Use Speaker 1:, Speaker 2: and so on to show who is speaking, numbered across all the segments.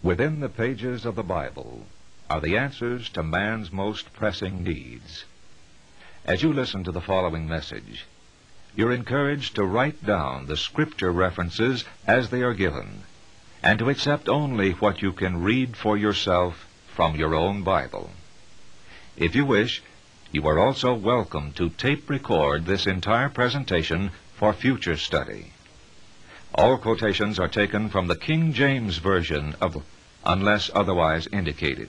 Speaker 1: Within the pages of the Bible are the answers to man's most pressing needs. As you listen to the following message, you're encouraged to write down the Scripture references as they are given, and to accept only what you can read for yourself from your own Bible. If you wish, you are also welcome to tape record this entire presentation for future study. All quotations are taken from the King James Version of, unless otherwise indicated.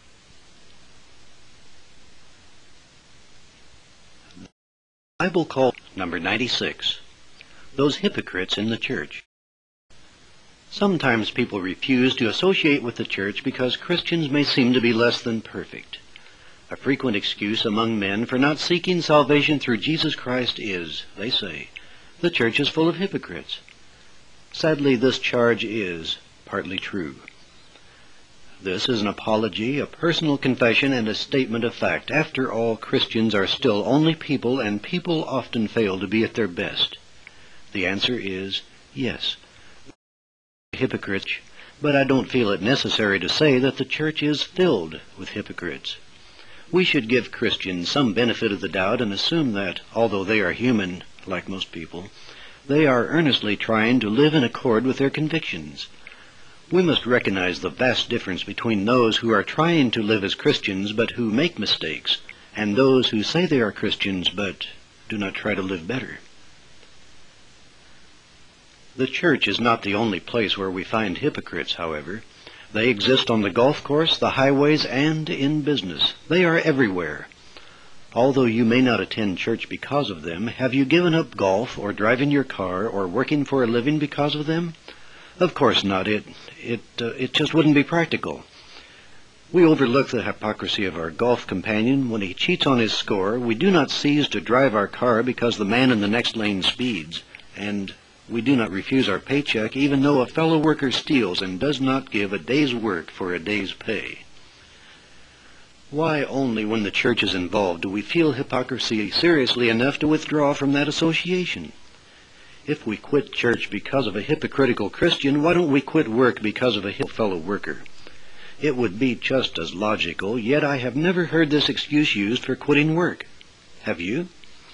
Speaker 2: Bible call number 96. Those hypocrites in the church. Sometimes people refuse to associate with the church because Christians may seem to be less than perfect. A frequent excuse among men for not seeking salvation through Jesus Christ is, they say, the church is full of hypocrites. Sadly, this charge is partly true. This is an apology, a personal confession, and a statement of fact. After all, Christians are still only people, and people often fail to be at their best. The answer is yes. Hypocrites, but I don't feel it necessary to say that the church is filled with hypocrites. We should give Christians some benefit of the doubt and assume that, although they are human, like most people, they are earnestly trying to live in accord with their convictions. We must recognize the vast difference between those who are trying to live as Christians but who make mistakes, and those who say they are Christians but do not try to live better. The church is not the only place where we find hypocrites, however. They exist on the golf course, the highways, and in business. They are everywhere. Although you may not attend church because of them, have you given up golf or driving your car or working for a living because of them? Of course not. It just wouldn't be practical. We overlook the hypocrisy of our golf companion when he cheats on his score. We do not cease to drive our car because the man in the next lane speeds. And we do not refuse our paycheck even though a fellow worker steals and does not give a day's work for a day's pay. Why only when the church is involved do we feel hypocrisy seriously enough to withdraw from that association? If we quit church because of a hypocritical Christian, why don't we quit work because of a fellow worker? It would be just as logical, yet I have never heard this excuse used for quitting work. Have you?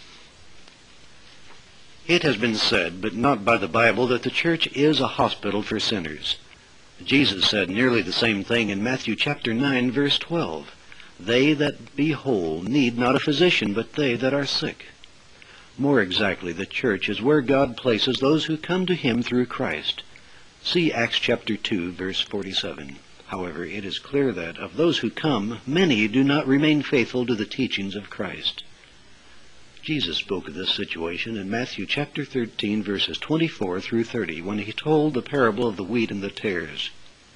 Speaker 2: It has been said, but not by the Bible, that the church is a hospital for sinners. Jesus said nearly the same thing in Matthew chapter 9, verse 12. They that be whole need not a physician, but they that are sick. More exactly, the church is where God places those who come to Him through Christ. See Acts chapter 2, verse 47. However, it is clear that of those who come, many do not remain faithful to the teachings of Christ. Jesus spoke of this situation in Matthew chapter 13, verses 24 through 30, when He told the parable of the wheat and the tares.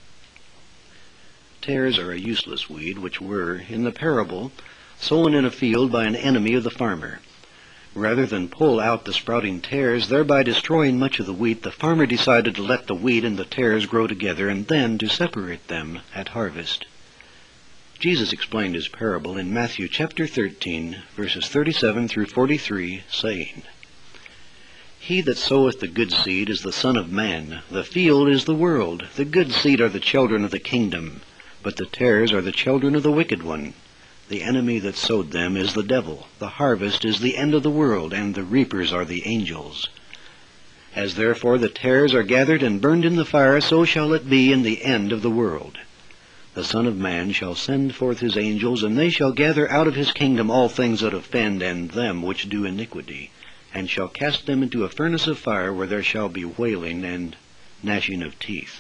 Speaker 2: Tares are a useless weed, which were, in the parable, sown in a field by an enemy of the farmer. Rather than pull out the sprouting tares, thereby destroying much of the wheat, the farmer decided to let the wheat and the tares grow together and then to separate them at harvest. Jesus explained His parable in Matthew chapter 13, verses 37 through 43, saying, He that soweth the good seed is the Son of Man. The field is the world. The good seed are the children of the kingdom, but the tares are the children of the wicked one. The enemy that sowed them is the devil. The harvest is the end of the world, and the reapers are the angels. As therefore the tares are gathered and burned in the fire, so shall it be in the end of the world. The Son of Man shall send forth His angels, and they shall gather out of His kingdom all things that offend, and them which do iniquity, and shall cast them into a furnace of fire, where there shall be wailing and gnashing of teeth.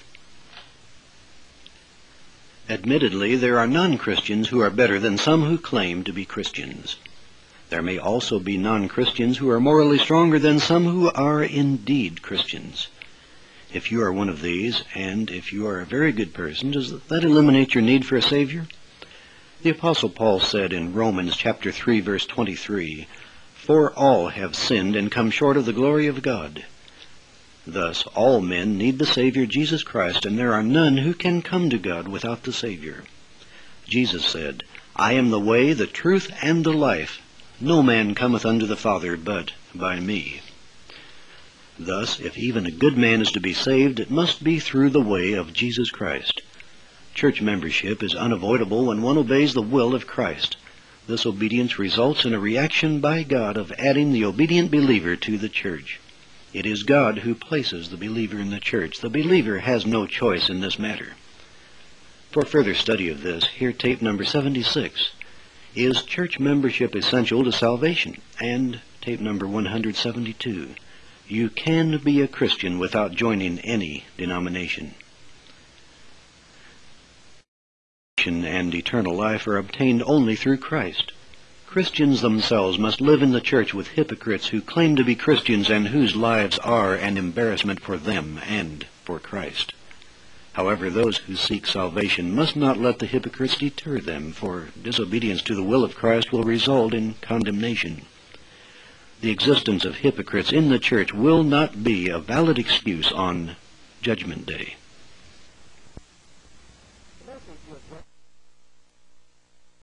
Speaker 2: Admittedly, there are non-Christians who are better than some who claim to be Christians. There may also be non-Christians who are morally stronger than some who are indeed Christians. If you are one of these, and if you are a very good person, does that eliminate your need for a Savior? The Apostle Paul said in Romans chapter 3, verse 23, For all have sinned and come short of the glory of God. Thus, all men need the Savior Jesus Christ, and there are none who can come to God without the Savior. Jesus said, I am the way, the truth, and the life. No man cometh unto the Father but by me. Thus, if even a good man is to be saved, it must be through the way of Jesus Christ. Church membership is unavoidable when one obeys the will of Christ. This obedience results in a reaction by God of adding the obedient believer to the church. It is God who places the believer in the church. The believer has no choice in this matter. For further study of this, hear tape number 76, Is Church Membership Essential to Salvation? And tape number 172, You Can Be a Christian Without Joining Any Denomination. And eternal life are obtained only through Christ. Christians themselves must live in the church with hypocrites who claim to be Christians and whose lives are an embarrassment for them and for Christ. However, those who seek salvation must not let the hypocrites deter them, for disobedience to the will of Christ will result in condemnation. The existence of hypocrites in the church will not be a valid excuse on Judgment Day.